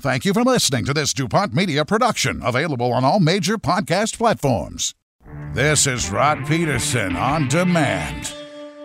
Thank you for listening to this DuPont Media production, available on all major podcast platforms. This is Rod Peterson on demand.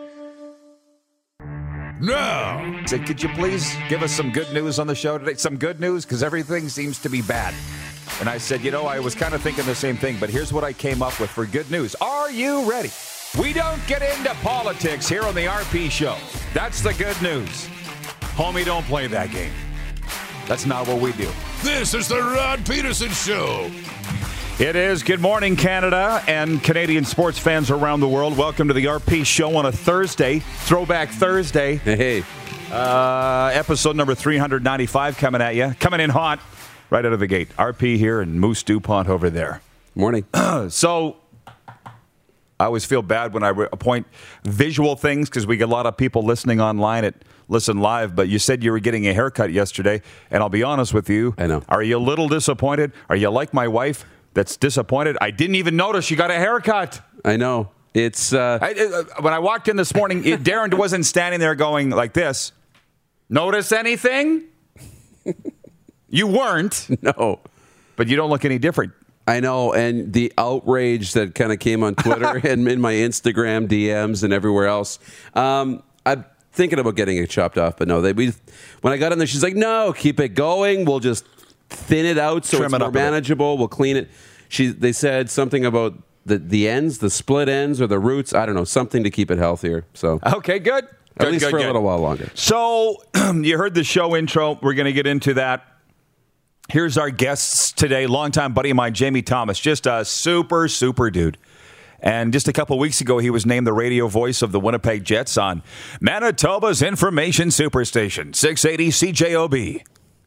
No. Said, could you please give us some good news on the show today? Some good news, because everything seems to be bad. And I said, I was kind of thinking the same thing, but here's what I came up with for good news. Are you ready? We don't get into politics here on the RP show. That's the good news. Homie, don't play that game. That's not what we do. This is the Rod Peterson Show. It is. Good morning, Canada and Canadian sports fans around the world. Welcome to the RP Show on a Thursday, Throwback Thursday. Hey. Episode number 395 coming at you. Coming in hot right out of the gate. RP here and Moose DuPont over there. Morning. So I always feel bad when I appoint visual things because we get a lot of people listening online at Listen Live, but you said you were getting a haircut yesterday, and I'll be honest with you. I know. Are you a little disappointed? Are you like my wife that's disappointed? I didn't even notice you got a haircut. I know. It's when I walked in this morning, Darren wasn't standing there going like this. Notice anything? You weren't. No. But you don't look any different. I know, and the outrage that kind of came on Twitter and in my Instagram DMs and everywhere else. I'm thinking about getting it chopped off, but no. When I got in there, she's like, "No, keep it going. We'll just thin it out so it's more manageable. We'll clean it." They said something about the ends, the split ends, or the roots. I don't know, something to keep it healthier. So okay, good. At least for a little while longer. So you heard the show intro. We're going to get into that. Here's our guests today. Longtime buddy of mine, Jamie Thomas. Just a super, super dude. And just a couple of weeks ago, he was named the radio voice of the Winnipeg Jets on Manitoba's Information Superstation, 680 CJOB.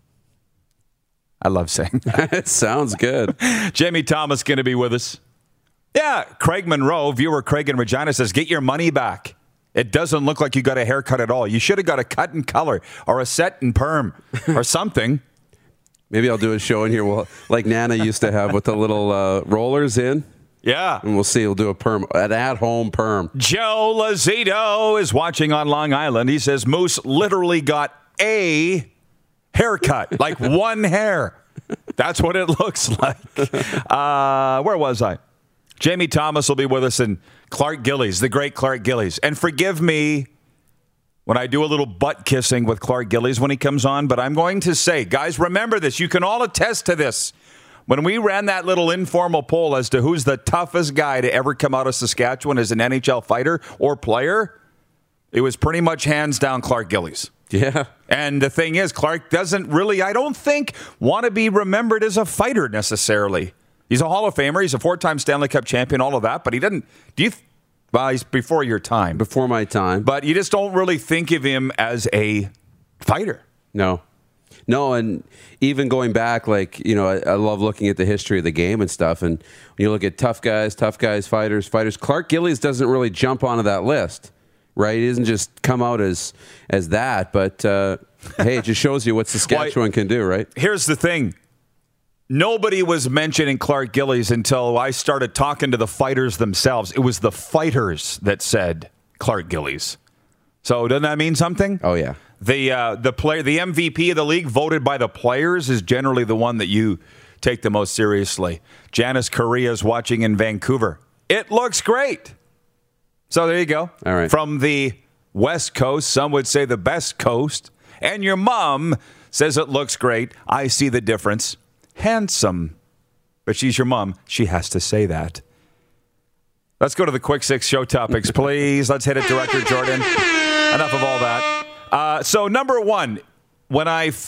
I love saying that. It sounds good. Jamie Thomas going to be with us. Yeah, Craig Monroe, viewer Craig in Regina, says, get your money back. It doesn't look like you got a haircut at all. You should have got a cut and color or a set and perm or something. Maybe I'll do a show in here like Nana used to have with the little rollers in. Yeah. And we'll see. We'll do an at-home perm. Joe Lazito is watching on Long Island. He says Moose literally got a haircut, like one hair. That's what it looks like. Where was I? Jamie Thomas will be with us, and Clark Gillies, the great Clark Gillies. And forgive me when I do a little butt kissing with Clark Gillies when he comes on, but I'm going to say, guys, remember this. You can all attest to this. When we ran that little informal poll as to who's the toughest guy to ever come out of Saskatchewan as an NHL fighter or player, it was pretty much hands down Clark Gillies. Yeah. And the thing is, Clark doesn't really, I don't think, want to be remembered as a fighter necessarily. He's a Hall of Famer. He's a 4-time Stanley Cup champion, all of that. But he doesn't, well, he's before your time. Before my time. But you just don't really think of him as a fighter. No, and even going back, I love looking at the history of the game and stuff. And when you look at tough guys, fighters, Clark Gillies doesn't really jump onto that list, right? He doesn't just come out as that. But, hey, it just shows you what Saskatchewan can do, right? Here's the thing. Nobody was mentioning Clark Gillies until I started talking to the fighters themselves. It was the fighters that said Clark Gillies. So doesn't that mean something? Oh, yeah. The player, the MVP of the league voted by the players is generally the one that you take the most seriously. Janice Correa is watching in Vancouver. It looks great. So there you go. All right. From the West Coast, some would say the best coast. And your mom says it looks great. I see the difference. Handsome. But she's your mom. She has to say that. Let's go to the quick 6 show topics, please. Let's hit it, Director Jordan. Enough of all that. So number one, when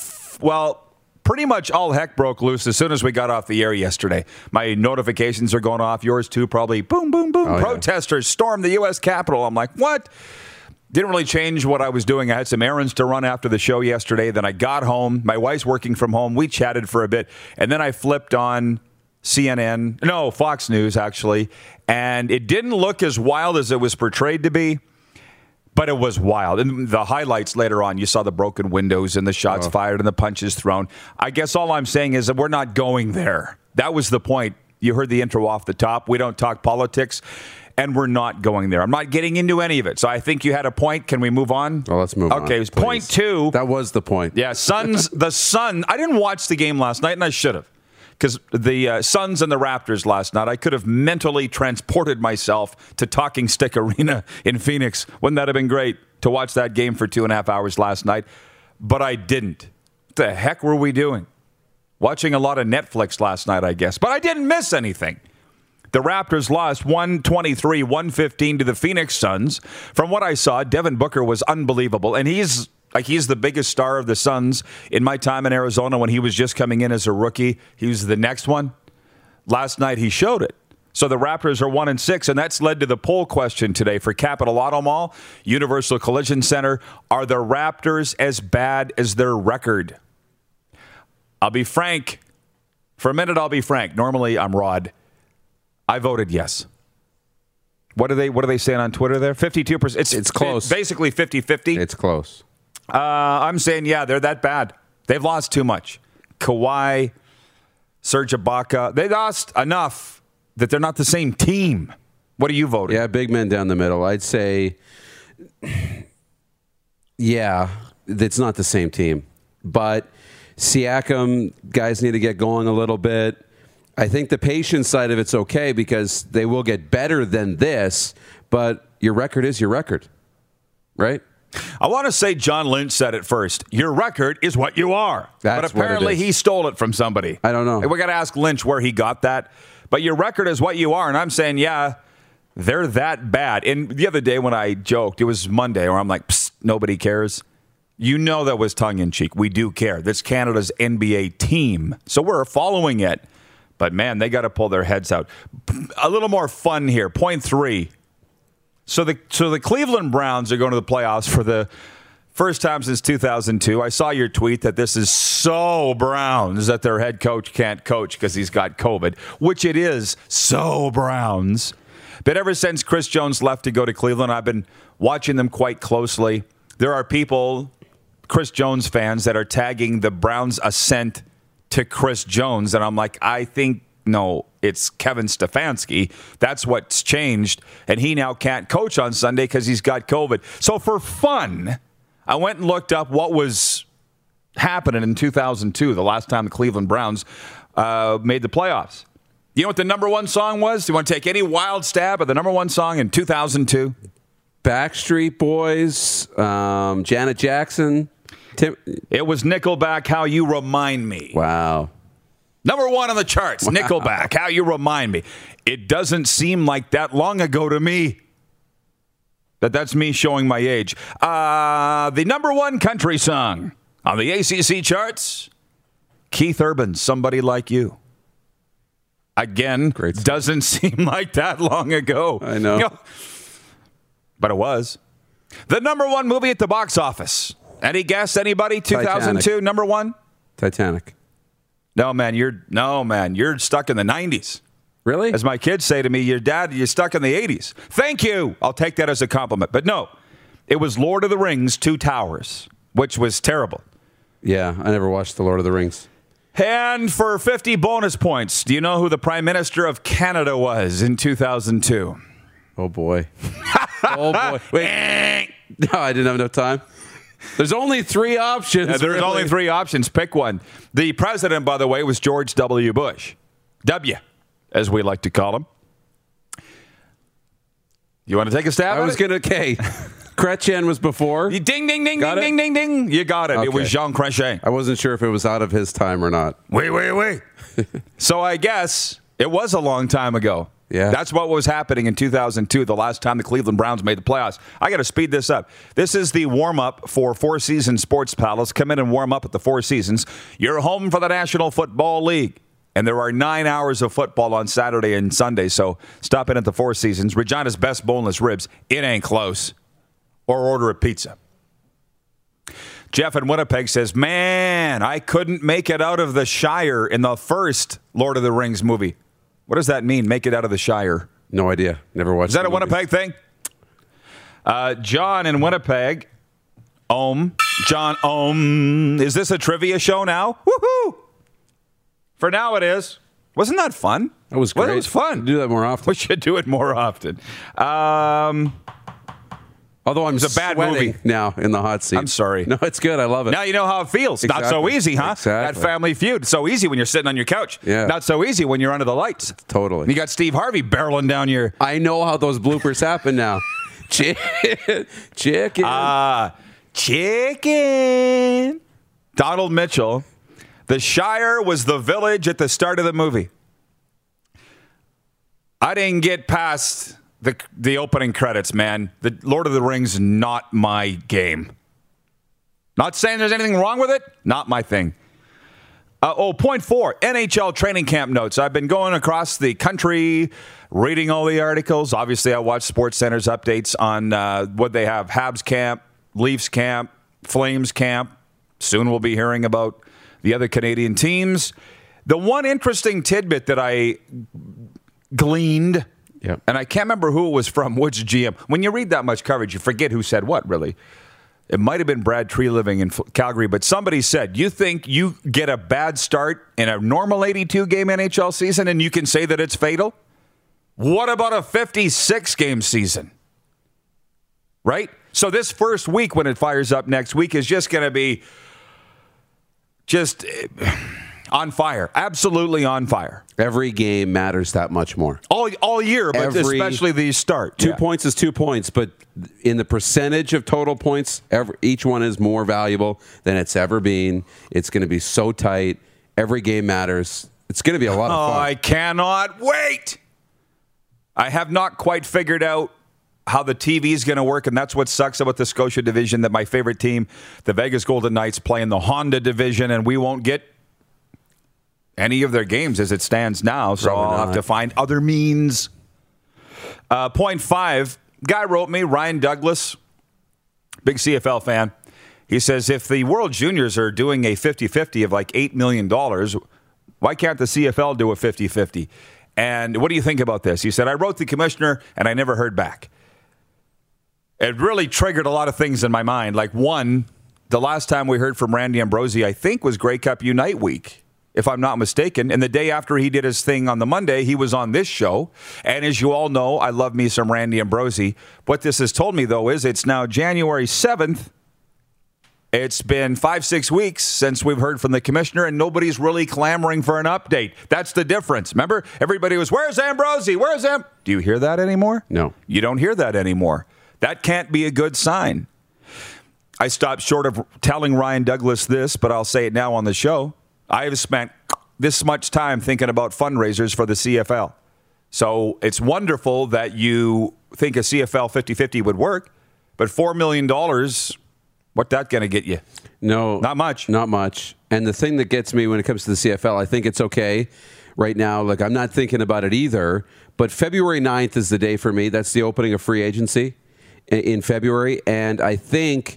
pretty much all heck broke loose as soon as we got off the air yesterday. My notifications are going off. Yours too, probably. Boom, boom, boom. Oh, Protesters stormed the U.S. Capitol. I'm like, what? Didn't really change what I was doing. I had some errands to run after the show yesterday. Then I got home. My wife's working from home. We chatted for a bit. And then I flipped on Fox News, actually. And it didn't look as wild as it was portrayed to be. But it was wild. And the highlights later on, you saw the broken windows and the shots fired and the punches thrown. I guess all I'm saying is that we're not going there. That was the point. You heard the intro off the top. We don't talk politics. and we're not going there. I'm not getting into any of it. So I think you had a point. Can we move on? Well, let's move on. Okay, point two. That was the point. Yeah, the Sun. I didn't watch the game last night, and I should have. Because the Suns and the Raptors last night, I could have mentally transported myself to Talking Stick Arena in Phoenix. Wouldn't that have been great to watch that game for 2.5 hours last night? But I didn't. What the heck were we doing? Watching a lot of Netflix last night, I guess. But I didn't miss anything. The Raptors lost 123-115 to the Phoenix Suns. From what I saw, Devin Booker was unbelievable. And he's the biggest star of the Suns. In my time in Arizona when he was just coming in as a rookie, he was the next one. Last night he showed it. So the Raptors are 1-6, and that's led to the poll question today for Capital Auto Mall, Universal Collision Center. Are the Raptors as bad as their record? I'll be frank. For a minute, I'll be frank. Normally, I'm Rod. I voted yes. What are they saying on Twitter there? 52%. It's close. Basically 50-50. It's close. I'm saying, yeah, they're that bad. They've lost too much. Kawhi, Serge Ibaka, they lost enough that they're not the same team. What are you voting? Yeah, big men down the middle. I'd say, yeah, it's not the same team. But Siakam, guys need to get going a little bit. I think the patience side of it's okay because they will get better than this, but your record is your record, right? I want to say John Lynch said it first. Your record is what you are. But apparently he stole it from somebody. I don't know. We got to ask Lynch where he got that. But your record is what you are. And I'm saying, yeah, they're that bad. And the other day when I joked, it was Monday, where I'm like, psst, nobody cares. You know that was tongue-in-cheek. We do care. That's Canada's NBA team. So we're following it. But, man, they got to pull their heads out. A little more fun here. Point 3. So the Cleveland Browns are going to the playoffs for the first time since 2002. I saw your tweet that this is so Browns that their head coach can't coach because he's got COVID, which it is so Browns. But ever since Chris Jones left to go to Cleveland, I've been watching them quite closely. There are people, Chris Jones fans, that are tagging the Browns' ascent to Chris Jones. And I'm like, I think, no, it's Kevin Stefanski. That's what's changed. And he now can't coach on Sunday because he's got COVID. So for fun, I went and looked up what was happening in 2002, the last time the Cleveland Browns made the playoffs. You know what the number one song was? Do you want to take any wild stab at the number one song in 2002? Backstreet Boys, Janet Jackson. It was Nickelback, How You Remind Me. Wow. Number one on the charts, wow. Nickelback, How You Remind Me. It doesn't seem like that long ago to me. That's me showing my age. The number one country song on the ACC charts, Keith Urban's Somebody Like You. Again, doesn't seem like that long ago. I know. But it was. The number one movie at the box office. Any guess, anybody? 2002, Titanic. Number one? Titanic. No, man, you're stuck in the 90s. Really? As my kids say to me, you're stuck in the 80s. Thank you. I'll take that as a compliment. But no, it was Lord of the Rings, Two Towers, which was terrible. Yeah, I never watched The Lord of the Rings. And for 50 bonus points, do you know who the Prime Minister of Canada was in 2002? Oh, boy. Oh, boy. Wait. No, I didn't have enough time. There's only 3 options. There's really only 3 options. Pick one. The president, by the way, was George W. Bush. W, as we like to call him. You want to take a stab? I was going to. Okay. Chrétien was before. Ding, ding, ding, ding, ding, ding, ding. You got it. Okay. It was Jean Chrétien. I wasn't sure if it was out of his time or not. Wait. So I guess it was a long time ago. Yeah. That's what was happening in 2002, the last time the Cleveland Browns made the playoffs. I got to speed this up. This is the warm-up for Four Seasons Sports Palace. Come in and warm up at the Four Seasons. You're home for the National Football League. And there are 9 hours of football on Saturday and Sunday, so stop in at the Four Seasons. Regina's best boneless ribs. It ain't close. Or order a pizza. Jeff in Winnipeg says, man, I couldn't make it out of the Shire in the first Lord of the Rings movie. What does that mean, make it out of the Shire? No idea. Never watched it. Is that a Winnipeg thing? John in Winnipeg. John, is this a trivia show now? Woohoo! For now it is. Wasn't that fun? That was great. Well, it was fun. Do that more often. We should do it more often. Although I'm a bad sweating movie. now in the hot seat. I'm sorry. No, it's good. I love it. Now you know how it feels. Not so Exactly. easy, huh? Exactly. That Family Feud. So easy when you're sitting on your couch. Yeah. Not so easy when you're under the lights. Totally. You got Steve Harvey barreling down your... I know how those bloopers happen now. Chicken. Chicken. Donald Mitchell. The Shire was the village at the start of the movie. I didn't get past the opening credits, man. The Lord of the Rings, not my game. Not saying there's anything wrong with it. Not my thing. Point 4, NHL training camp notes. I've been going across the country, reading all the articles. Obviously, I watch SportsCenter's updates on what they have. Habs camp, Leafs camp, Flames camp. Soon we'll be hearing about the other Canadian teams. The one interesting tidbit that I gleaned, and I can't remember who it was from, which GM. When you read that much coverage, you forget who said what, really. It might have been Brad Tree living in Calgary, but somebody said, you think you get a bad start in a normal 82-game NHL season and you can say that it's fatal? What about a 56-game season? Right? So this first week when it fires up next week is just going to be just on fire. Absolutely on fire. Every game matters that much more. All year, but especially the start. 2 points is 2 points, but in the percentage of total points, each one is more valuable than it's ever been. It's going to be so tight. Every game matters. It's going to be a lot of fun. I cannot wait. I have not quite figured out how the TV is going to work, and that's what sucks about the Scotia division, that my favorite team, the Vegas Golden Knights, play in the Honda division, and we won't get any of their games as it stands now, so I'll have to find other means. Point 5, guy wrote me, Ryan Douglas, big CFL fan. He says, if the World Juniors are doing a 50-50 of like $8 million, why can't the CFL do a 50-50? And what do you think about this? He said, I wrote the commissioner and I never heard back. It really triggered a lot of things in my mind. Like, one, the last time we heard from Randy Ambrosie, I think, was Grey Cup Unite week, if I'm not mistaken. And the day after he did his thing on the Monday, he was on this show. And as you all know, I love me some Randy Ambrosie. What this has told me, though, is it's now January 7th. It's been 5-6 weeks since we've heard from the commissioner, and nobody's really clamoring for an update. That's the difference. Remember, everybody was, where's Ambrosie? Where's Am? Do you hear that anymore? No. You don't hear that anymore. That can't be a good sign. I stopped short of telling Ryan Douglas this, but I'll say it now on the show. I have spent this much time thinking about fundraisers for the CFL. So it's wonderful that you think a CFL 50-50 would work, but $4 million, what's that going to get you? No. Not much. Not much. And the thing that gets me when it comes to the CFL, I think it's okay right now. Like, I'm not thinking about it either, but February 9th is the day for me. That's the opening of free agency in February, and I think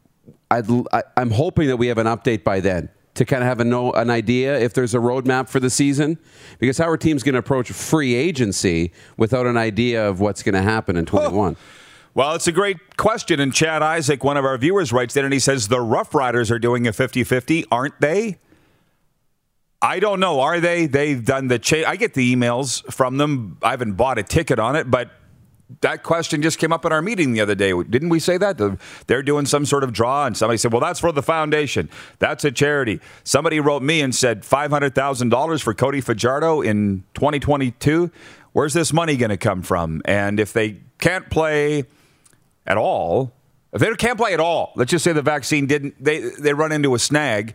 I'm hoping that we have an update by then to kind of have an idea if there's a roadmap for the season, because how are teams going to approach free agency without an idea of what's going to happen in 21? Well, it's a great question, and Chad Isaac, one of our viewers, writes in and he says, the Rough Riders are doing a 50-50, aren't they? I don't know. Are they? They've done the I get the emails from them. I haven't bought a ticket on it, but that question just came up in our meeting the other day. Didn't we say that? They're doing some sort of draw, and somebody said, well, that's for the foundation. That's a charity. Somebody wrote me and said $500,000 for Cody Fajardo in 2022. Where's this money going to come from? And if they can't play at all, let's just say the vaccine they run into a snag,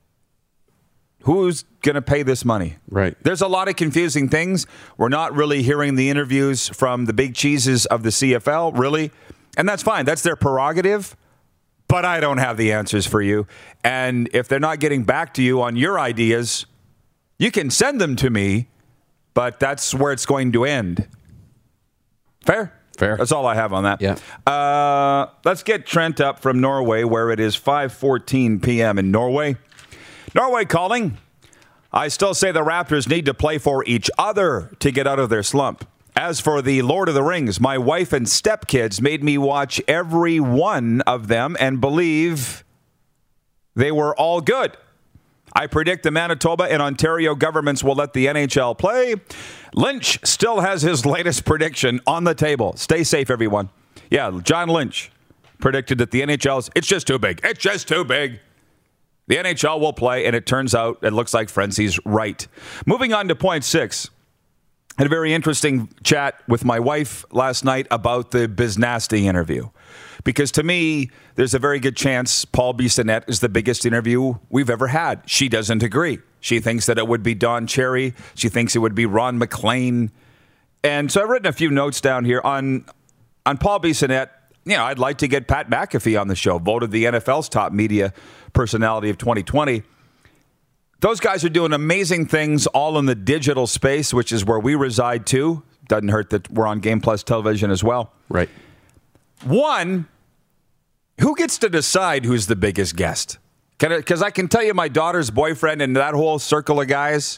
who's going to pay this money? Right. There's a lot of confusing things. We're not really hearing the interviews from the big cheeses of the CFL, really. And that's fine. That's their prerogative. But I don't have the answers for you. And if they're not getting back to you on your ideas, you can send them to me, but that's where it's going to end. Fair? Fair. That's all I have on that. Yeah. Let's get Trent up from Norway, where it is 5:14 p.m. in Norway. Norway calling. I still say the Raptors need to play for each other to get out of their slump. As for the Lord of the Rings, my wife and stepkids made me watch every one of them and believe they were all good. I predict the Manitoba and Ontario governments will let the NHL play. Lynch still has his latest prediction on the table. Stay safe, everyone. Yeah, John Lynch predicted that the it's just too big. It's just too big. The NHL will play, and it turns out it looks like Frenzy's right. Moving on to point 6. I had a very interesting chat with my wife last night about the Biznasty interview. Because to me, there's a very good chance Paul Bissonnette is the biggest interview we've ever had. She doesn't agree. She thinks that it would be Don Cherry. She thinks it would be Ron MacLean. And so I've written a few notes down here on Paul Bissonnette. You know, I'd like to get Pat McAfee on the show, voted the NFL's top media personality of 2020. Those guys are doing amazing things all in the digital space, which is where we reside too. Doesn't hurt that we're on Game Plus television as well. Right. One, who gets to decide who's the biggest guest? Because I can tell you my daughter's boyfriend and that whole circle of guys,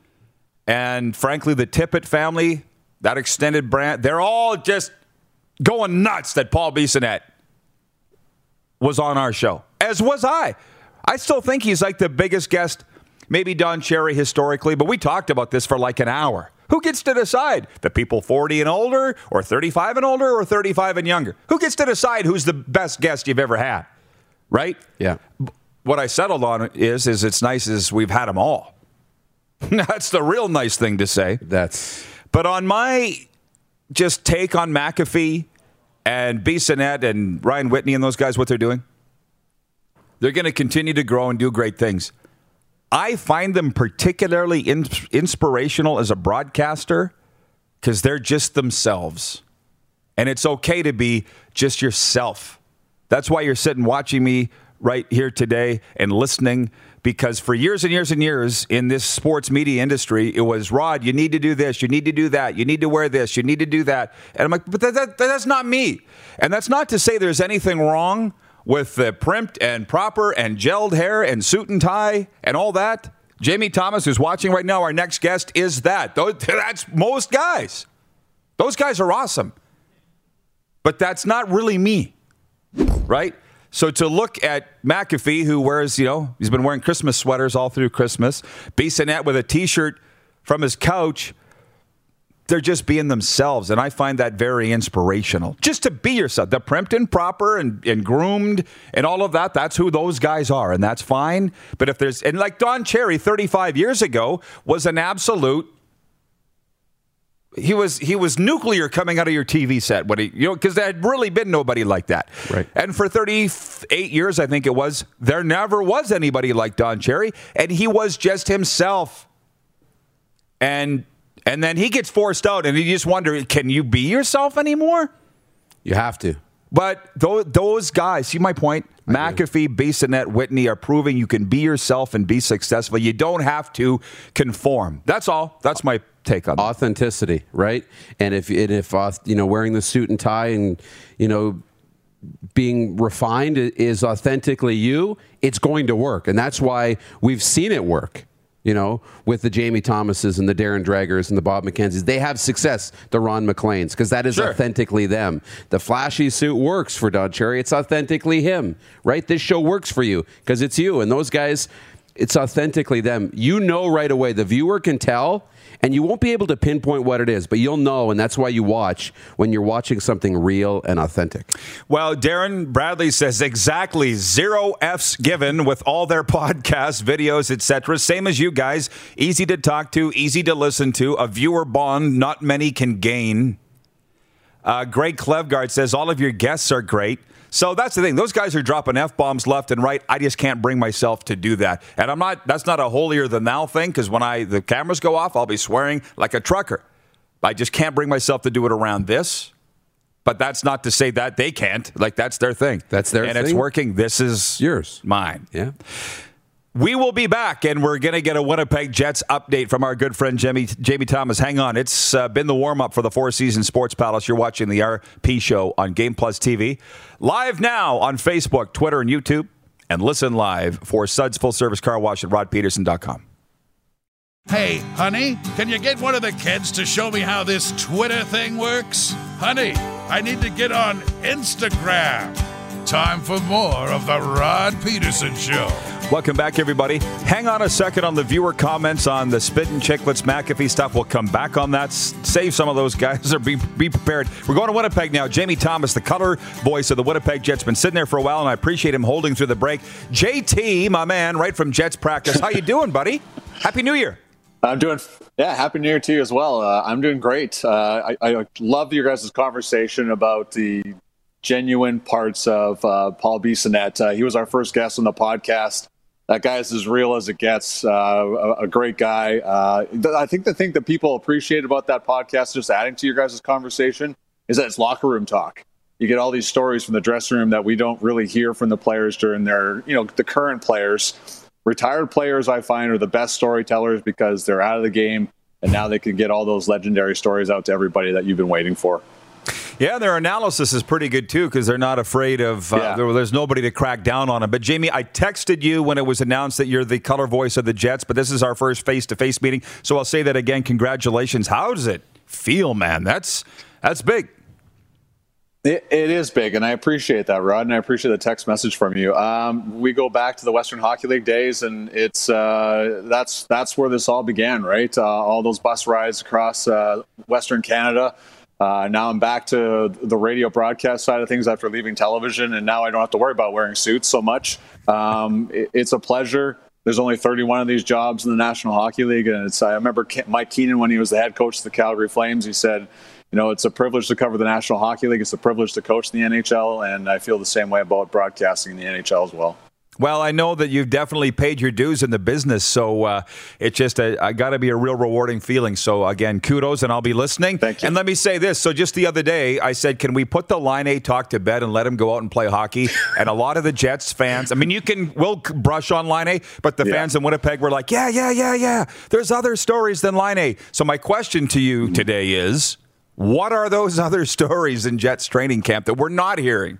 and frankly, the Tippett family, that extended brand, they're all just going nuts that Paul Bissonnette was on our show, as was I. I still think he's like the biggest guest, maybe Don Cherry historically, but we talked about this for like an hour. Who gets to decide? The people 40 and older, or 35 and older, or 35 and younger? Who gets to decide who's the best guest you've ever had? Right? Yeah. What I settled on is it's nice as we've had them all. That's the real nice thing to say. But on my just take on McAfee and Bissonnette and Ryan Whitney and those guys, what they're doing, they're going to continue to grow and do great things. I find them particularly inspirational as a broadcaster because they're just themselves. And it's okay to be just yourself. That's why you're sitting watching me right here today and listening, because for years and years and years in this sports media industry, it was, Rod, you need to do this, you need to do that, you need to wear this, you need to do that. And I'm like, but that's not me. And that's not to say there's anything wrong with the primped and proper and gelled hair and suit and tie and all that. Jamie Thomas, who's watching right now, our next guest, is that. That's most guys. Those guys are awesome. But that's not really me, right? So to look at McAfee, who wears, he's been wearing Christmas sweaters all through Christmas, Bissonnette with a T-shirt from his couch, they're just being themselves, and I find that very inspirational. Just to be yourself. The primped and proper and groomed and all of that, that's who those guys are, and that's fine. But if there's... And like Don Cherry 35 years ago was an absolute... He was nuclear coming out of your TV set, because there had really been nobody like that. Right. And for 38 years, I think it was, there never was anybody like Don Cherry, and he was just himself. And then he gets forced out, and you just wonder, can you be yourself anymore? You have to. But those guys, see my point? McAfee, Bissonnette, Whitney are proving you can be yourself and be successful. You don't have to conform. That's all. That's my take on that. Authenticity, right? And if wearing the suit and tie and being refined is authentically you, it's going to work, and that's why we've seen it work. With the Jamie Thomases and the Darren Dragers and the Bob McKenzies, they have success, the Ron MacLeans, because that is authentically them. The flashy suit works for Don Cherry. It's authentically him, right? This show works for you because it's you. And those guys, it's authentically them. Right away. The viewer can tell, and you won't be able to pinpoint what it is, but you'll know, and that's why you watch when you're watching something real and authentic. Well, Darren Bradley says exactly 0 F's given with all their podcasts, videos, etc. Same as you guys. Easy to talk to, easy to listen to, a viewer bond not many can gain. Greg Klevgard says all of your guests are great. So that's the thing. Those guys are dropping F-bombs left and right. I just can't bring myself to do that. And that's not a holier than thou thing, because when the cameras go off, I'll be swearing like a trucker. I just can't bring myself to do it around this. But that's not to say that they can't. Like, that's their thing. That's their thing. And it's working. This is yours. Mine. Yeah. We will be back, and we're going to get a Winnipeg Jets update from our good friend Jamie Thomas. Hang on. It's been the warm-up for the Four Seasons Sports Palace. You're watching the RP Show on Game Plus TV. Live now on Facebook, Twitter, and YouTube. And listen live for Suds Full Service Car Wash at rodpeterson.com. Hey, honey, can you get one of the kids to show me how this Twitter thing works? Honey, I need to get on Instagram. Time for more of the Rod Peterson Show. Welcome back, everybody. Hang on a second on the viewer comments on the Spittin' Chicklets McAfee stuff. We'll come back on that. Save some of those guys or be prepared. We're going to Winnipeg now. Jamie Thomas, the color voice of the Winnipeg Jets, been sitting there for a while, and I appreciate him holding through the break. JT, my man, right from Jets practice. How you doing, buddy? Happy New Year. I'm doing, Happy New Year to you as well. I'm doing great. I love your guys' conversation about the genuine parts of Paul Bissonnette. He was our first guest on the podcast. That guy is as real as it gets. A great guy. I think the thing that people appreciate about that podcast, just adding to your guys' conversation, is that it's locker room talk. You get all these stories from the dressing room that we don't really hear from the players during their, the current players. Retired players, I find, are the best storytellers because they're out of the game, and now they can get all those legendary stories out to everybody that you've been waiting for. Yeah, their analysis is pretty good, too, because they're not afraid of there's nobody to crack down on them. But, Jamie, I texted you when it was announced that you're the color voice of the Jets, but this is our first face-to-face meeting, so I'll say that again. Congratulations. How does it feel, man? That's big. It is big, and I appreciate that, Rod, and I appreciate the text message from you. We go back to the Western Hockey League days, and it's that's where this all began, right? All those bus rides across Western Canada. Now I'm back to the radio broadcast side of things after leaving television, and now I don't have to worry about wearing suits so much. It's a pleasure. There's only 31 of these jobs in the National Hockey League, and I remember Mike Keenan, when he was the head coach of the Calgary Flames, he said, it's a privilege to cover the National Hockey League. It's a privilege to coach the NHL, and I feel the same way about broadcasting in the NHL as well. Well, I know that you've definitely paid your dues in the business, so it's just got to be a real rewarding feeling. So, again, kudos, and I'll be listening. Thank you. And let me say this. So just the other day, I said, can we put the Laine talk to bed and let him go out and play hockey? And a lot of the Jets fans, we'll brush on Laine, but the fans in Winnipeg were like, yeah. There's other stories than Laine. So my question to you today is, what are those other stories in Jets training camp that we're not hearing?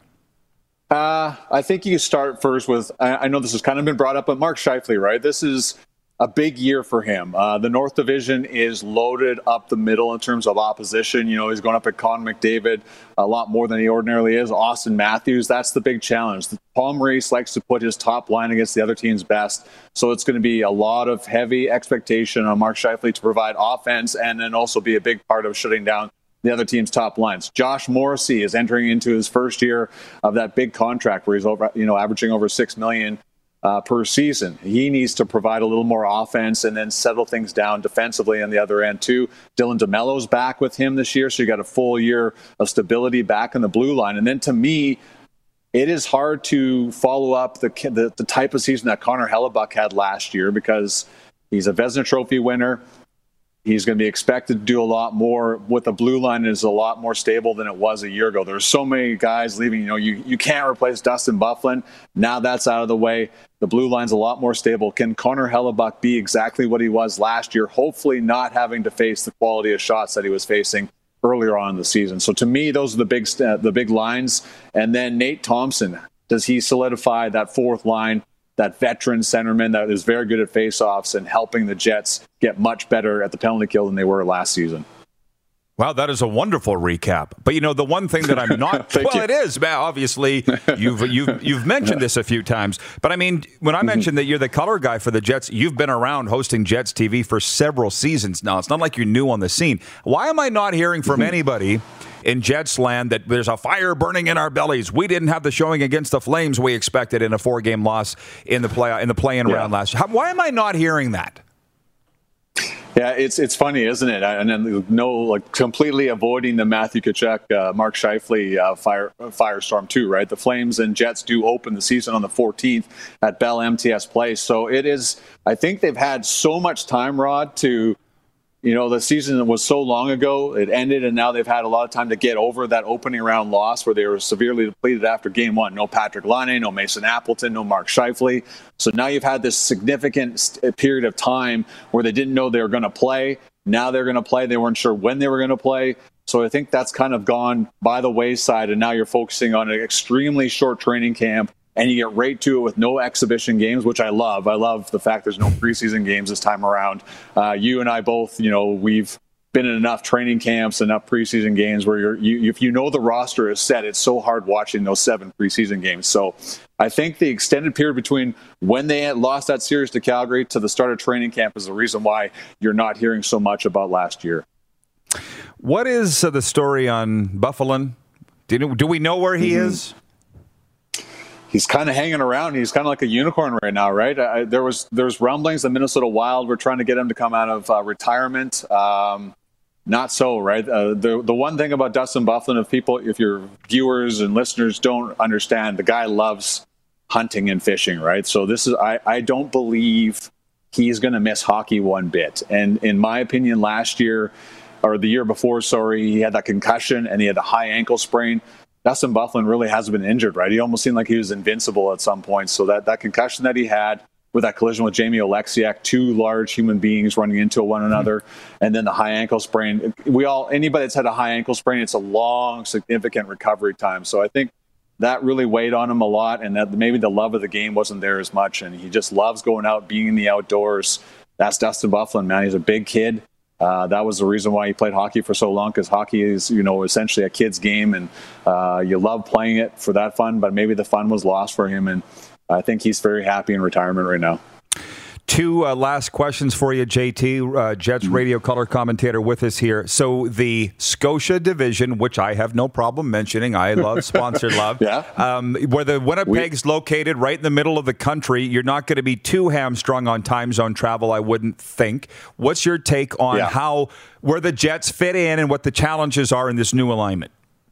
I think you start first with, I know this has kind of been brought up, but Mark Scheifele, right? This is a big year for him. The North Division is loaded up the middle in terms of opposition. He's going up at Connor McDavid a lot more than he ordinarily is. Austin Matthews, that's the big challenge. Paul Maurice likes to put his top line against the other team's best. So it's going to be a lot of heavy expectation on Mark Scheifele to provide offense and then also be a big part of shutting down the other team's top lines. Josh Morrissey is entering into his first year of that big contract where he's averaging over $6 million per season. He needs to provide a little more offense and then settle things down defensively on the other end too. Dylan DeMello's back with him this year, so you got a full year of stability back in the blue line. And then to me, it is hard to follow up the type of season that Connor Hellebuck had last year because he's a Vezina Trophy winner. He's going to be expected to do a lot more with the blue line. Is a lot more stable than it was a year ago. There's so many guys leaving. You can't replace Dustin Byfuglien. Now that's out of the way. The blue line's a lot more stable. Can Connor Hellebuck be exactly what he was last year? Hopefully not having to face the quality of shots that he was facing earlier on in the season. So to me, those are the big lines. And then Nate Thompson, does he solidify that fourth line? That veteran centerman that is very good at faceoffs and helping the Jets get much better at the penalty kill than they were last season. Wow, that is a wonderful recap. But the one thing that I'm not it is. Obviously, you've mentioned this a few times. But when I mentioned that you're the color guy for the Jets, you've been around hosting Jets TV for several seasons now. It's not like you're new on the scene. Why am I not hearing from anybody in Jets land that there's a fire burning in our bellies? We didn't have the showing against the Flames we expected in a 4-game loss in the play-in round last year. Why am I not hearing that? Yeah, it's funny, isn't it? And then completely avoiding the Matthew Tkachuk, Mark Scheifele firestorm too, right? The Flames and Jets do open the season on the 14th at Bell MTS Place. So it is. I think they've had so much time, Rod, to. The season was so long ago, it ended, and now they've had a lot of time to get over that opening round loss where they were severely depleted after game one. No Patrick Laine, no Mason Appleton, no Mark Scheifele. So now you've had this significant period of time where they didn't know they were going to play. Now they're going to play. They weren't sure when they were going to play. So I think that's kind of gone by the wayside, and now you're focusing on an extremely short training camp. And you get right to it with no exhibition games, which I love. I love the fact there's no preseason games this time around. You and I both, we've been in enough training camps, enough preseason games where if you know the roster is set, it's so hard watching those 7 preseason games. So I think the extended period between when they lost that series to Calgary to the start of training camp is the reason why you're not hearing so much about last year. What is the story on Byfuglien? Do we know where he is? He's kind of hanging around. He's kind of like a unicorn right now, right? There's rumblings the Minnesota Wild were trying to get him to come out of retirement. Not so, right? The one thing about Dustin Byfuglien, if your viewers and listeners don't understand, the guy loves hunting and fishing, right? So I don't believe he's going to miss hockey one bit. And in my opinion, last year, or the year before, he had that concussion and he had a high ankle sprain. Dustin Byfuglien really hasn't been injured, right? He almost seemed like he was invincible at some point. So that concussion that he had with that collision with Jamie Oleksiak, 2 large human beings running into one another, and then the high ankle sprain. Anybody that's had a high ankle sprain, it's a long, significant recovery time. So I think that really weighed on him a lot, and that maybe the love of the game wasn't there as much. And he just loves going out, being in the outdoors. That's Dustin Byfuglien, man. He's a big kid. That was the reason why he played hockey for so long, because hockey is, essentially a kid's game, and you love playing it for that fun, but maybe the fun was lost for him, and I think he's very happy in retirement right now. 2 last questions for you, JT, Jets radio color commentator with us here. So the Scotia division, which I have no problem mentioning, I love sponsored love. Yeah. Where the Winnipeg's located right in the middle of the country, you're not going to be too hamstrung on time zone travel, I wouldn't think. What's your take on where the Jets fit in and what the challenges are in this new alignment?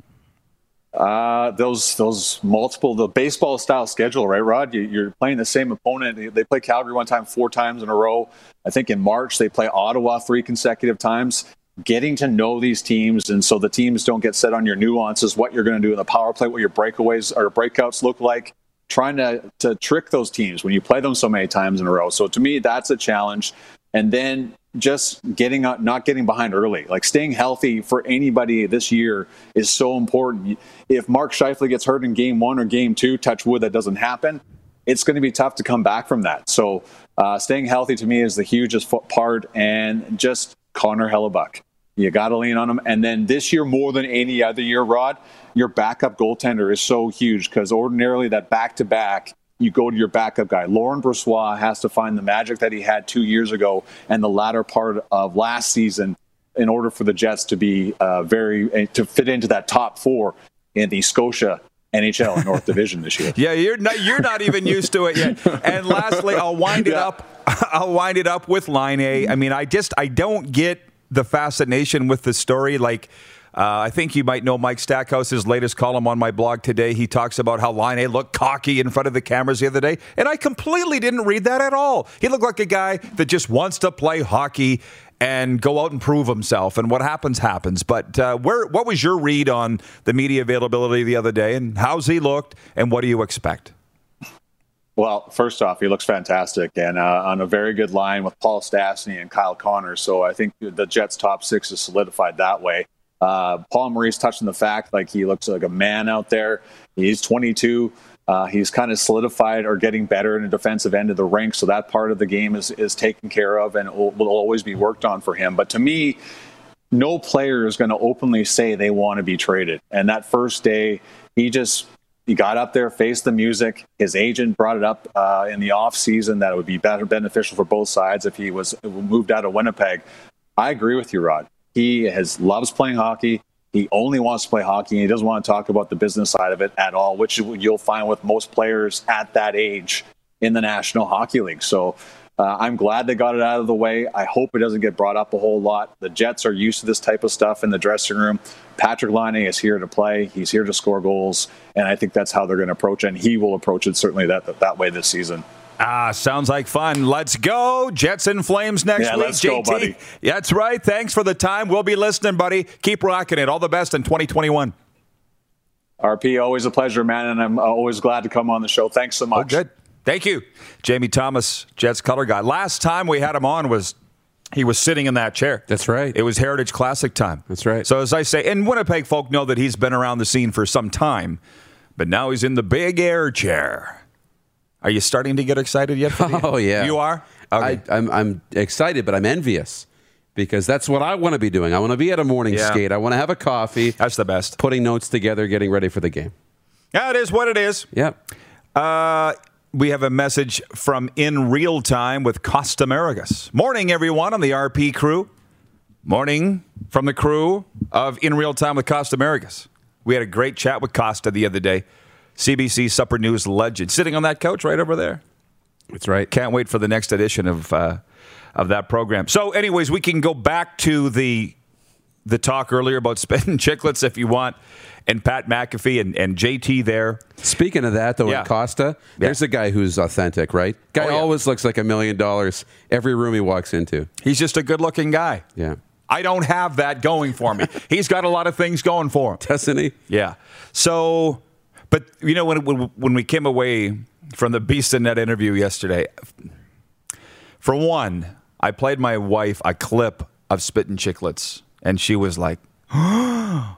The baseball style schedule, right, Rod? You're playing the same opponent. They play Calgary one time 4 times in a row. I think in March they play Ottawa 3 consecutive times. Getting to know these teams, and so the teams don't get set on your nuances, what you're going to do in the power play, what your breakaways or breakouts look like. Trying to trick those teams when you play them so many times in a row. So to me, that's a challenge. And then just not getting behind early, like staying healthy for anybody this year is so important. If Mark Scheifele gets hurt in game 1 or game 2, touch wood, that doesn't happen. It's going to be tough to come back from that. So staying healthy to me is the hugest part, and just Connor Hellebuck. You got to lean on him. And then this year, more than any other year, Rod, your backup goaltender is so huge, because ordinarily that back-to-back, you go to your backup guy. Laurent Brossoit has to find the magic that he had 2 years ago and the latter part of last season in order for the Jets to be to fit into that top 4 in the Scotia NHL North Division this year. Yeah, you're not even used to it yet. And lastly, I'll wind it up. I'll wind it up with Line A. I mean, I don't get the fascination with the story. Like, I think you might know Mike Stackhouse's latest column on my blog today. He talks about how Line A looked cocky in front of the cameras the other day, and I completely didn't read that at all. He looked like a guy that just wants to play hockey and go out and prove himself, and what happens, happens. But what was your read on the media availability the other day, and how's he looked, and what do you expect? Well, first off, he looks fantastic, and on a very good line with Paul Stastny and Kyle Connor. So I think the Jets' top 6 is solidified that way. Paul Maurice touched on the fact like he looks like a man out there. He's 22. He's kind of solidified or getting better in the defensive end of the rink. So that part of the game is taken care of and will always be worked on for him. But to me, no player is going to openly say they want to be traded. And that first day, he got up there, faced the music. His agent brought it up in the off season that it would be beneficial for both sides if he was moved out of Winnipeg. I agree with you, Rod. He loves playing hockey. He only wants to play hockey, and he doesn't want to talk about the business side of it at all, which you'll find with most players at that age in the National Hockey League. So I'm glad they got it out of the way. I hope it doesn't get brought up a whole lot. The Jets are used to this type of stuff in the dressing room. Patrick Laine is here to play. He's here to score goals, and I think that's how they're going to approach it, and he will approach it certainly that way this season. Sounds like fun. Let's go. Jets and Flames next week. Let's go, buddy. That's right. Thanks for the time. We'll be listening, buddy. Keep rocking it. All the best in 2021. RP, always a pleasure, man, and I'm always glad to come on the show. Thanks so much. Oh, good. Thank you. Jamie Thomas, Jets color guy. Last time we had him on he was sitting in that chair. That's right. It was Heritage Classic time. That's right. So as I say, and Winnipeg folk know that he's been around the scene for some time, but now he's in the big air chair. Are you starting to get excited yet? Oh, yeah. You are? Okay. I'm excited, but I'm envious because that's what I want to be doing. I want to be at a morning skate. I want to have a coffee. That's the best. Putting notes together, getting ready for the game. Yeah, it is what it is. Yep. We have a message from In Real Time with Costa Marigas. Morning, everyone on the RP crew. Morning from the crew of In Real Time with Costa Marigas. We had a great chat with Costa the other day. CBC Supper News legend. Sitting on that couch right over there. That's right. Can't wait for the next edition of that program. So anyways, we can go back to the talk earlier about Spittin' Chicklets if you want, and Pat McAfee and JT there. Speaking of that, though, in Costa, there's a guy who's authentic, right? Guy always looks like $1 million every room he walks into. He's just a good-looking guy. Yeah. I don't have that going for me. He's got a lot of things going for him. Doesn't he? Yeah. So, but, you know, when we came away from the Beast in Net interview yesterday, for one, I played my wife a clip of Spittin' Chicklets, and she was like, right?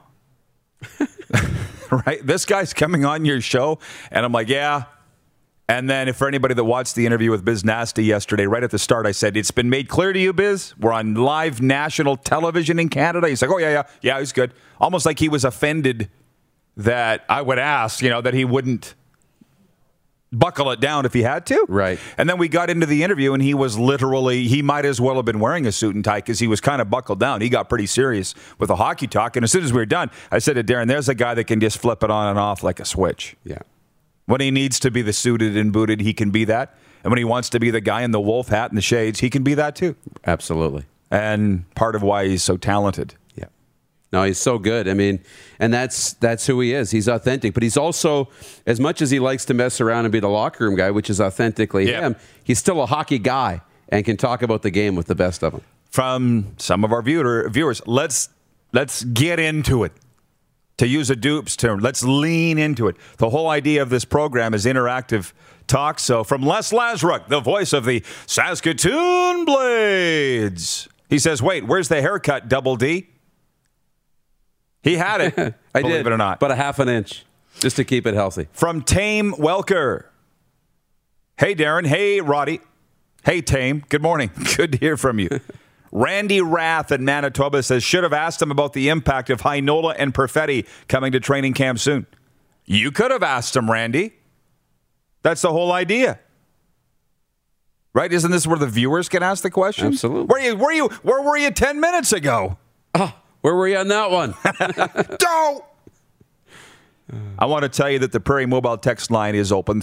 This guy's coming on your show? And I'm like, yeah. And then for anybody that watched the interview with Biz Nasty yesterday, right at the start, I said, it's been made clear to you, Biz, we're on live national television in Canada. He's like, oh, yeah, he's good. Almost like he was offended that I would ask, that he wouldn't buckle it down if he had to. Right. And then we got into the interview, and he might as well have been wearing a suit and tie because he was kind of buckled down. He got pretty serious with the hockey talk. And as soon as we were done, I said to Darren, there's a guy that can just flip it on and off like a switch. Yeah. When he needs to be the suited and booted, he can be that. And when he wants to be the guy in the wolf hat and the shades, he can be that too. Absolutely. And part of why he's so talented. Yeah. No, he's so good. I mean, and that's who he is. He's authentic. But he's also, as much as he likes to mess around and be the locker room guy, which is authentically him, he's still a hockey guy and can talk about the game with the best of them. From some of our viewers, let's get into it. To use a dupes term, let's lean into it. The whole idea of this program is interactive talk. So from Les Lazaruk, the voice of the Saskatoon Blades, he says, wait, where's the haircut, Double D? He had it, I believe did, it or not. but a half an inch, just to keep it healthy. From Tame Welker. Hey, Darren. Hey, Roddy. Hey, Tame. Good morning. Good to hear from you. Randy Rath in Manitoba says, should have asked him about the impact of Heinola and Perfetti coming to training camp soon. You could have asked him, Randy. That's the whole idea. Right? Isn't this where the viewers can ask the question? Absolutely. Where were you 10 minutes ago? Oh, where were you on that one? Don't! I want to tell you that the Prairie Mobile text line is open,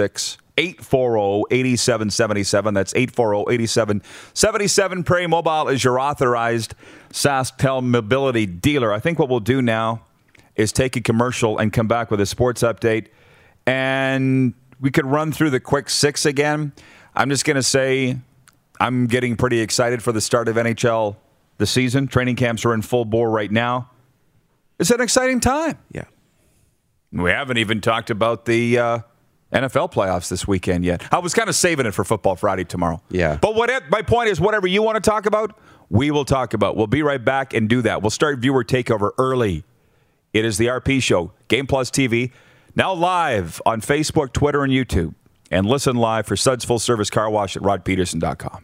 306-840-8777. That's 840-8777. Prairie Mobile is your authorized SaskTel mobility dealer. I think what we'll do now is take a commercial and come back with a sports update. And we could run through the quick six again. I'm just going to say I'm getting pretty excited for the start of NHL the season. Training camps are in full bore right now. It's an exciting time. Yeah. We haven't even talked about the NFL playoffs this weekend yet. I was kind of saving it for Football Friday tomorrow. Yeah. But my point is, whatever you want to talk about, we will talk about. We'll be right back and do that. We'll start viewer takeover early. It is the RP Show, Game Plus TV, now live on Facebook, Twitter, and YouTube. And listen live for Suds Full Service Car Wash at rodpeterson.com.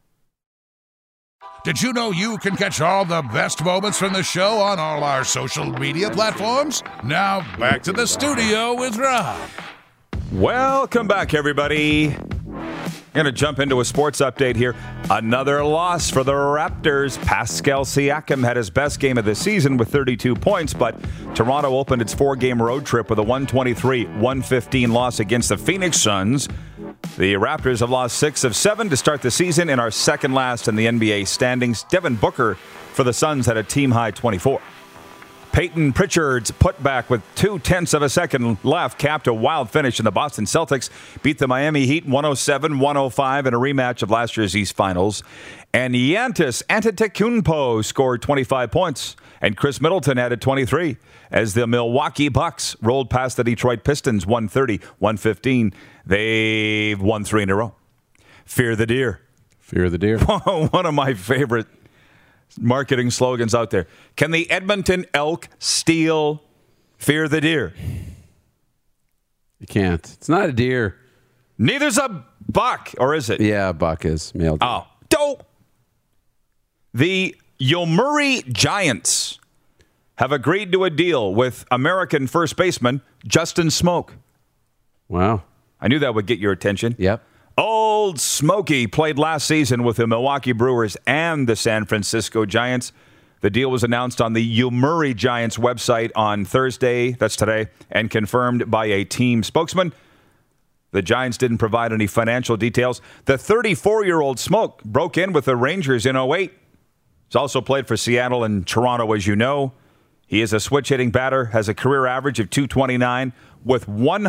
Did you know you can catch all the best moments from the show on all our social media platforms? Now, back to the studio with Rob. Welcome back, everybody. Going to jump into a sports update here. Another loss for the Raptors. Pascal Siakam had his best game of the season with 32 points, but Toronto opened its four-game road trip with a 123-115 loss against the Phoenix Suns. The Raptors have lost 6 of 7 to start the season and are second last in the NBA standings. Devin Booker for the Suns had a team-high 24. Peyton Pritchard's putback with 0.2 of a second left capped a wild finish, and the Boston Celtics beat the Miami Heat 107-105 in a rematch of last year's East Finals. And Giannis Antetokounmpo scored 25 points, and Chris Middleton added 23 as the Milwaukee Bucks rolled past the Detroit Pistons 130-115. They've won 3 in a row. Fear the deer. Fear the deer. One of my favorite marketing slogans out there. Can the Edmonton Elk steal Fear the Deer? You can't. It's not a deer. Neither's a buck, or is it? Yeah, a buck is male deer. Oh, dope. The Yomiuri Giants have agreed to a deal with American first baseman Justin Smoke. Wow. I knew that would get your attention. Yep. Old Smokey played last season with the Milwaukee Brewers and the San Francisco Giants. The deal was announced on the Yomiuri Giants website on Thursday, that's today, and confirmed by a team spokesman. The Giants didn't provide any financial details. The 34-year-old Smoke broke in with the Rangers in 2008. He's also played for Seattle and Toronto, as you know. He is a switch-hitting batter, has a career average of .229 with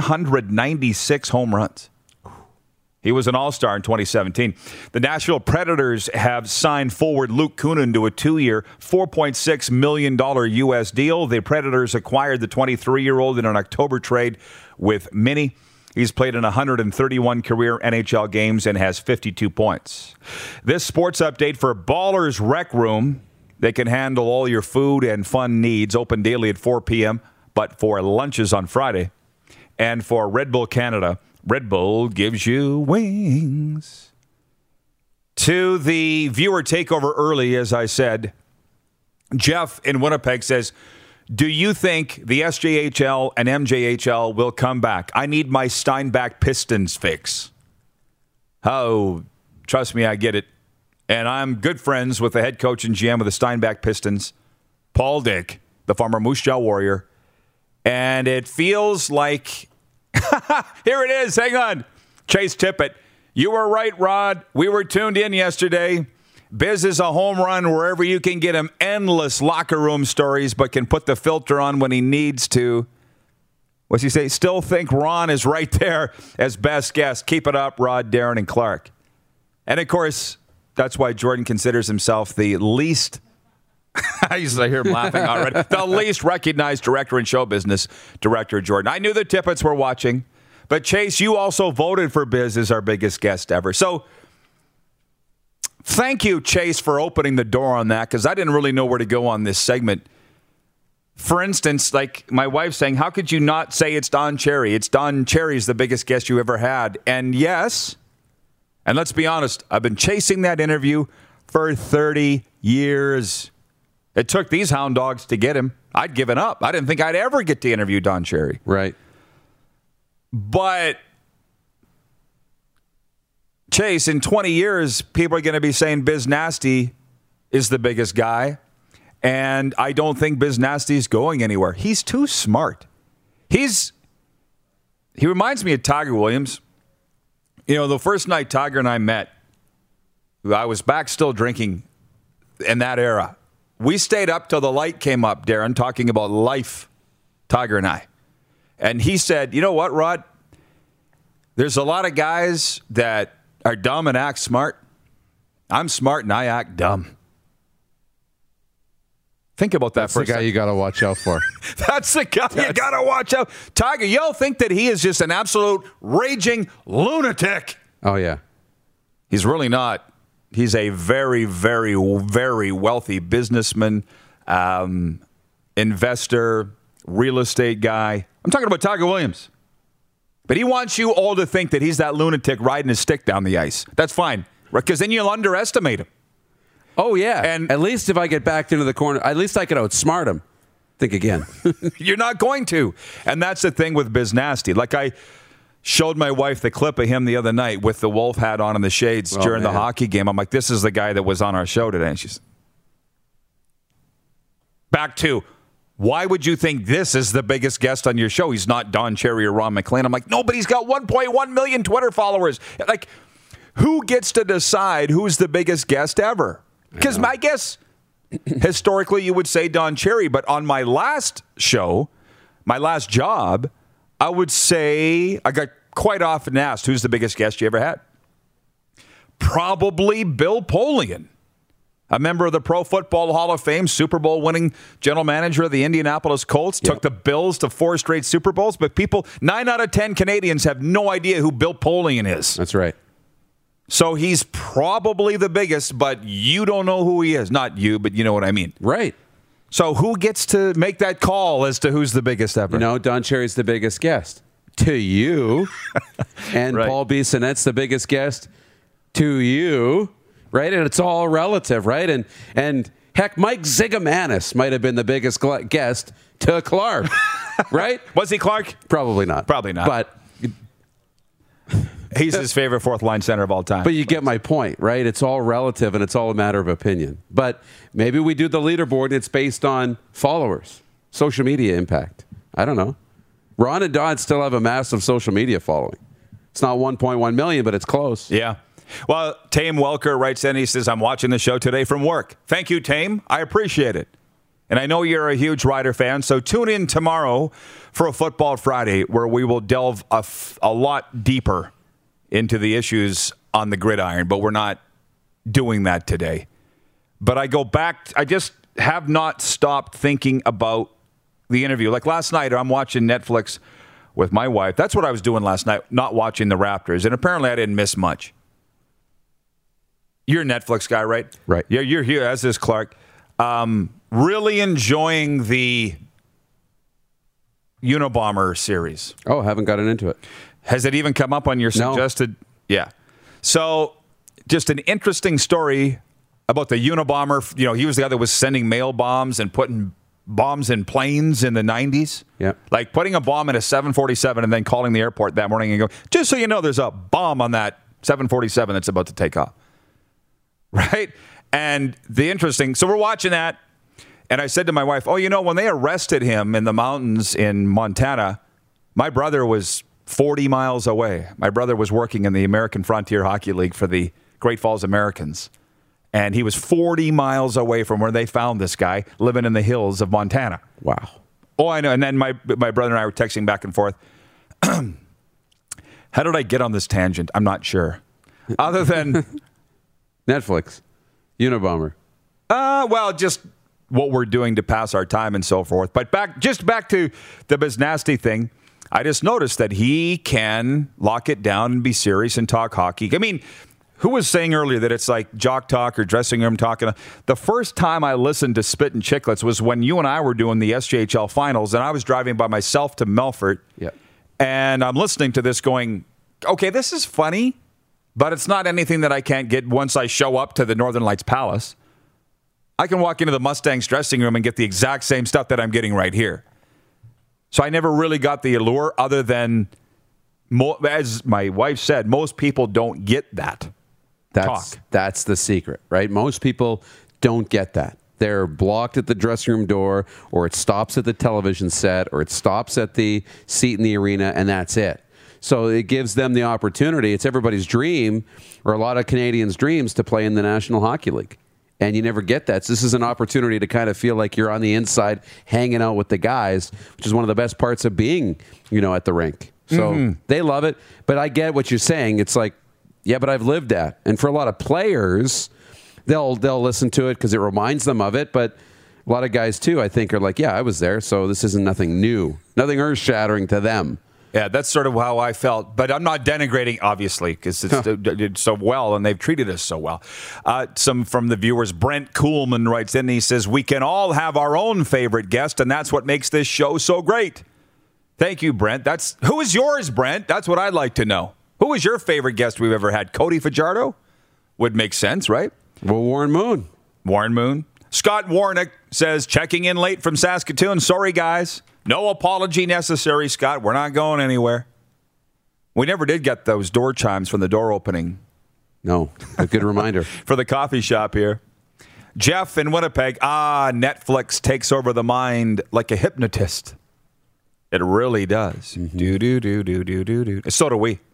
196 home runs. He was an all-star in 2017. The Nashville Predators have signed forward Luke Kunin to a 2-year, $4.6 million U.S. deal. The Predators acquired the 23-year-old in an October trade with Minnie. He's played in 131 career NHL games and has 52 points. This sports update for Ballers Rec Room. They can handle all your food and fun needs. Open daily at 4 p.m., but for lunches on Friday. And for Red Bull Canada, Red Bull gives you wings. To the viewer takeover early, as I said, Jeff in Winnipeg says, do you think the SJHL and MJHL will come back? I need my Steinbach Pistons fix. Oh, trust me, I get it. And I'm good friends with the head coach and GM of the Steinbach Pistons, Paul Dick, the former Moose Jaw Warrior. And it feels like, here it is, hang on. Chase Tippett, you were right, Rod. We were tuned in yesterday. Biz is a home run wherever you can get him endless locker room stories, but can put the filter on when he needs to. What's he say? Still think Ron is right there as best guest. Keep it up, Rod, Darren, and Clark. And, of course, that's why Jordan considers himself the least, I hear him laughing already, the least recognized director in show business, Director Jordan. I knew the Tippets were watching, but Chase, you also voted for Biz as our biggest guest ever. So thank you, Chase, for opening the door on that, because I didn't really know where to go on this segment. For instance, like my wife saying, how could you not say it's Don Cherry? It's Don Cherry's the biggest guest you ever had. And yes, and let's be honest, I've been chasing that interview for 30 years. It took these hound dogs to get him. I'd given up. I didn't think I'd ever get to interview Don Cherry. Right. But, Chase, in 20 years, people are going to be saying Biz Nasty is the biggest guy. And I don't think Biz Nasty is going anywhere. He's too smart. He reminds me of Tiger Williams. You know, the first night Tiger and I met, I was back still drinking in that era. We stayed up till the light came up, Darren, talking about life, Tiger and I. And he said, you know what, Rod? There's a lot of guys that are dumb and act smart. I'm smart and I act dumb. Think about that. That's the guy you got to watch out for. That's the guy you got to watch out. Tiger, you'll think that he is just an absolute raging lunatic. Oh, yeah. He's really not. He's a very, very, very wealthy businessman, investor, real estate guy. I'm talking about Tiger Williams. But he wants you all to think that he's that lunatic riding his stick down the ice. That's fine, because then you'll underestimate him. Oh, yeah. And at least if I get backed into the corner, at least I could outsmart him. Think again. You're not going to. And that's the thing with Biz Nasty. Like I showed my wife the clip of him the other night with the wolf hat on and the shades during the hockey game. I'm like, this is the guy that was on our show today. And she's back to, why would you think this is the biggest guest on your show? He's not Don Cherry or Ron McLean. I'm like, no, but he's got 1.1 million Twitter followers. Like, who gets to decide who's the biggest guest ever? Because my guess, historically, you would say Don Cherry. But on my last show, my last job, I would say, I got quite often asked, who's the biggest guest you ever had? Probably Bill Polian, a member of the Pro Football Hall of Fame, Super Bowl winning general manager of the Indianapolis Colts, took the Bills to 4 straight Super Bowls. But 9 out of 10 Canadians have no idea who Bill Polian is. That's right. So he's probably the biggest, but you don't know who he is. Not you, but you know what I mean. Right. So who gets to make that call as to who's the biggest ever? You know, Don Cherry's the biggest guest. To you. And right. Paul Bissonnette's the biggest guest. To you. right? And it's all relative, right? And heck, Mike Zigomanis might have been the biggest guest to Clark, right? Was he Clark? Probably not. Probably not. But he's his favorite fourth-line center of all time. But you get my point, right? It's all relative, and it's all a matter of opinion. But maybe we do the leaderboard, and it's based on followers, social media impact. I don't know. Ron and Don still have a massive social media following. It's not 1.1 million, but it's close. Yeah. Well, Tame Welker writes in, he says, I'm watching the show today from work. Thank you, Tame. I appreciate it. And I know you're a huge Rider fan, so tune in tomorrow for a Football Friday where we will delve a lot deeper into the issues on the gridiron, but we're not doing that today. But I go back, I just have not stopped thinking about the interview. Like last night, I'm watching Netflix with my wife. That's what I was doing last night, not watching the Raptors. And apparently I didn't miss much. You're a Netflix guy, right? Right. Yeah, you're here, as is Clark. Really enjoying the Unabomber series. Oh, haven't gotten into it. Has it even come up on your suggested? No. Yeah. So just an interesting story about the Unabomber. You know, he was the guy that was sending mail bombs and putting bombs in planes in the 90s. Yeah. Like putting a bomb in a 747 and then calling the airport that morning and go, just so you know, there's a bomb on that 747 that's about to take off. Right? And so we're watching that. And I said to my wife, oh, you know, when they arrested him in the mountains in Montana, my brother was 40 miles away. My brother was working in the American Frontier Hockey League for the Great Falls Americans. And he was 40 miles away from where they found this guy living in the hills of Montana. Wow. Oh, I know. And then my brother and I were texting back and forth. How did I get on this tangent? I'm not sure. Other than Netflix, Unabomber. Well, just what we're doing to pass our time and so forth. But back to the Biznasty thing. I just noticed that he can lock it down and be serious and talk hockey. I mean, who was saying earlier that it's like jock talk or dressing room talking? The first time I listened to Spit and Chicklets was when you and I were doing the SJHL finals, and I was driving by myself to Melfort. Yeah. And I'm listening to this going, okay, this is funny, but it's not anything that I can't get once I show up to the Northern Lights Palace. I can walk into the Mustangs dressing room and get the exact same stuff that I'm getting right here. So I never really got the allure other than, as my wife said, most people don't get that. That's the secret, right? Most people don't get that. They're blocked at the dressing room door, or it stops at the television set, or it stops at the seat in the arena, and that's it. So it gives them the opportunity. It's everybody's dream, or a lot of Canadians' dreams, to play in the National Hockey League. And you never get that. So this is an opportunity to kind of feel like you're on the inside hanging out with the guys, which is one of the best parts of being, at the rink. So they love it. But I get what you're saying. It's like, yeah, but I've lived that. And for a lot of players, they'll listen to it because it reminds them of it. But a lot of guys, too, I think, are like, yeah, I was there, so this isn't nothing new. Nothing earth-shattering to them. Yeah, that's sort of how I felt. But I'm not denigrating, obviously, because it's did so well, and they've treated us so well. Some from the viewers, Brent Kuhlman writes in, he says, we can all have our own favorite guest, and that's what makes this show so great. Thank you, Brent. Who is yours, Brent? That's what I'd like to know. Who was your favorite guest we've ever had? Cody Fajardo? Would make sense, right? Well, Warren Moon. Warren Moon. Scott Warnick says, checking in late from Saskatoon. Sorry, guys. No apology necessary, Scott. We're not going anywhere. We never did get those door chimes from the door opening. No, a good reminder. For the coffee shop here. Jeff in Winnipeg. Netflix takes over the mind like a hypnotist. It really does. Do. So do we.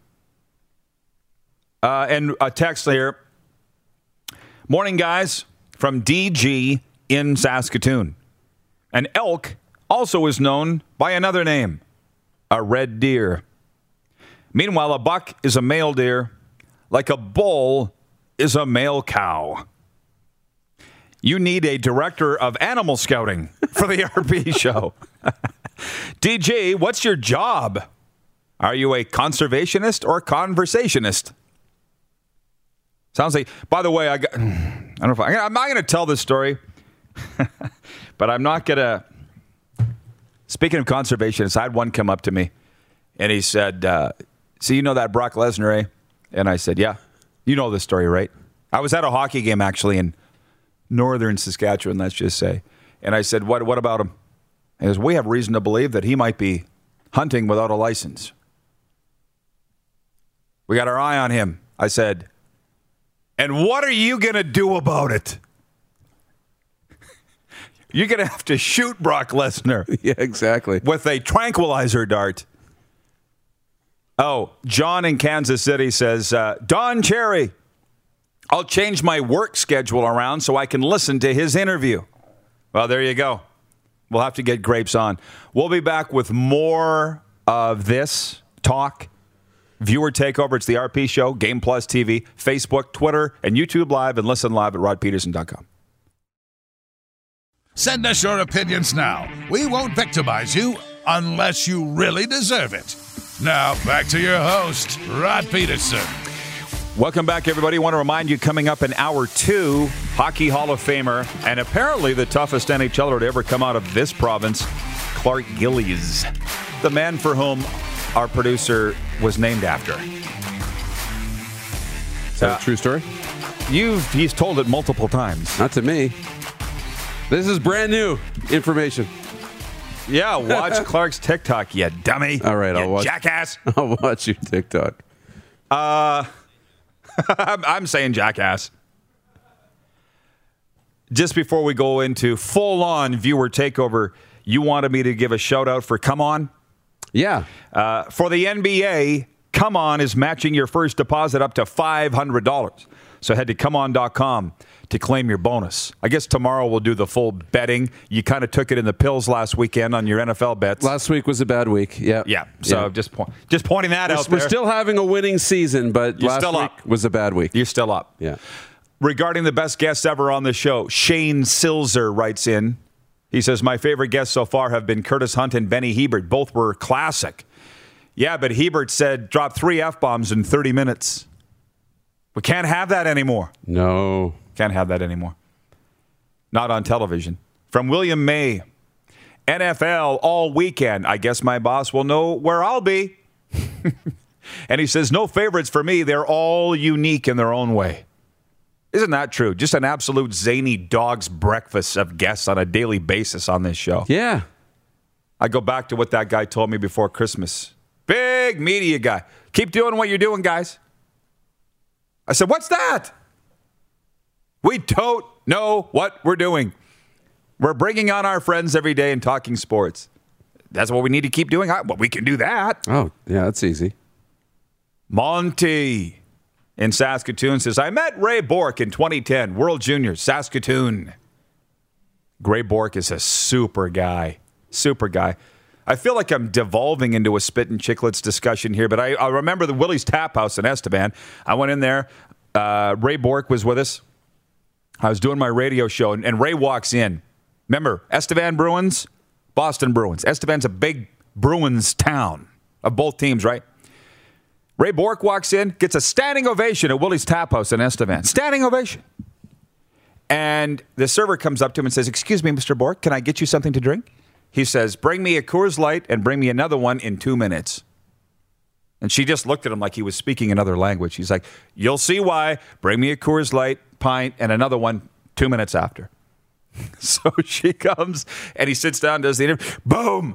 And a text here. Morning, guys, from DG in Saskatoon. An elk also is known by another name, a red deer. Meanwhile, a buck is a male deer, like a bull is a male cow. You need a director of animal scouting for the RP show. DG, what's your job? Are you a conservationist or conversationist? Sounds like, by the way, I'm not going to tell this story, but I'm not going to. Speaking of conservationists, I had one come up to me, and he said, so you know that Brock Lesnar, eh? And I said, yeah. You know this story, right? I was at a hockey game, actually, in northern Saskatchewan, let's just say. And I said, what about him? He goes, we have reason to believe that he might be hunting without a license. We got our eye on him. I said, and what are you going to do about it? You're going to have to shoot Brock Lesnar. Yeah, exactly. With a tranquilizer dart. Oh, John in Kansas City says, Don Cherry, I'll change my work schedule around so I can listen to his interview. Well, there you go. We'll have to get Grapes on. We'll be back with more of this talk. Viewer takeover. It's the RP Show, Game Plus TV, Facebook, Twitter, and YouTube Live, and listen live at rodpeterson.com. Send us your opinions now. We won't victimize you unless you really deserve it. Now, back to your host, Rod Peterson. Welcome back, everybody. I want to remind you, coming up in Hour 2, Hockey Hall of Famer, and apparently the toughest NHLer to ever come out of this province, Clark Gillies, the man for whom our producer was named after. Is that a true story? He's told it multiple times. Not to me. This is brand new information. Yeah, watch Clark's TikTok, you dummy. All right, I'll watch. Jackass. I'll watch your TikTok. I'm saying jackass. Just before we go into full-on viewer takeover, you wanted me to give a shout-out for Come On? Yeah. For the NBA, Come On is matching your first deposit up to $500. So head to comeon.com to claim your bonus. I guess tomorrow we'll do the full betting. You kind of took it in the pills last weekend on your NFL bets. Last week was a bad week. Yeah. Yeah. So just pointing that out there. We're still having a winning season, but last week was a bad week. You're still up. Yeah. Regarding the best guests ever on the show, Shane Silzer writes in. He says, my favorite guests so far have been Curtis Hunt and Benny Hebert. Both were classic. Yeah, but Hebert said drop 3 F-bombs in 30 minutes. We can't have that anymore. No. Can't have that anymore. Not on television. From William May. NFL all weekend. I guess my boss will know where I'll be. And he says, no favorites for me. They're all unique in their own way. Isn't that true? Just an absolute zany dog's breakfast of guests on a daily basis on this show. Yeah. I go back to what that guy told me before Christmas. Big media guy. Keep doing what you're doing, guys. I said, what's that? We don't know what we're doing. We're bringing on our friends every day and talking sports. That's what we need to keep doing. Well, we can do that. Oh, yeah, that's easy. Monty in Saskatoon says, I met Ray Bourque in 2010, World Juniors, Saskatoon. Ray Bourque is a super guy. Super guy. I feel like I'm devolving into a Spit and Chicklets discussion here, but I remember the Willie's Tap House in Estevan. I went in there. Ray Bourque was with us. I was doing my radio show, and Ray walks in. Remember, Estevan Bruins, Boston Bruins. Estevan's a big Bruins town of both teams, right? Ray Bourque walks in, gets a standing ovation at Willie's Tap House in Estevan. Standing ovation. And the server comes up to him and says, excuse me, Mr. Bourque, can I get you something to drink? He says, bring me a Coors Light and bring me another one in 2 minutes. And she just looked at him like he was speaking another language. He's like, you'll see why. Bring me a Coors Light, pint, and another one 2 minutes after. So she comes, and he sits down, does the interview. Boom!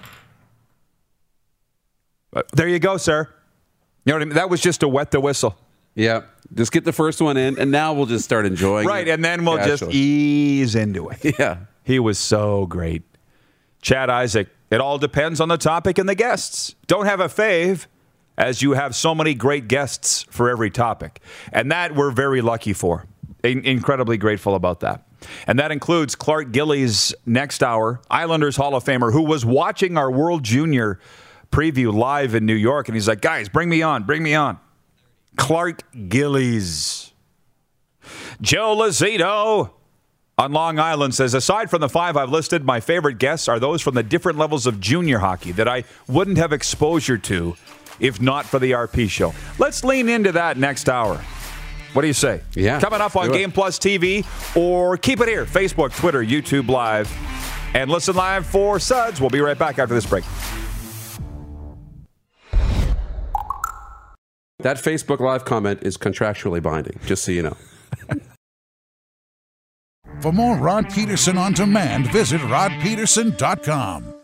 There you go, sir. You know what I mean? That was just to wet the whistle. Yeah. Just get the first one in, and now we'll just start enjoying it. Right, and then we'll just ease into it. Yeah. He was so great. Chad Isaac, it all depends on the topic and the guests. Don't have a fave, as you have so many great guests for every topic. And that we're very lucky for. Incredibly grateful about that. And that includes Clark Gillies next hour, Islanders Hall of Famer, who was watching our World Junior preview live in New York. And he's like, guys, bring me on, bring me on. Clark Gillies. Joe Lazito on Long Island says, aside from the 5 I've listed, my favorite guests are those from the different levels of junior hockey that I wouldn't have exposure to if not for the RP show. Let's lean into that next hour. What do you say? Yeah. Coming up on Game Plus TV, or keep it here, Facebook, Twitter, YouTube Live, and listen live for Suds. We'll be right back after this break. That Facebook Live comment is contractually binding, just so you know. For more Rod Peterson on Demand, visit rodpeterson.com.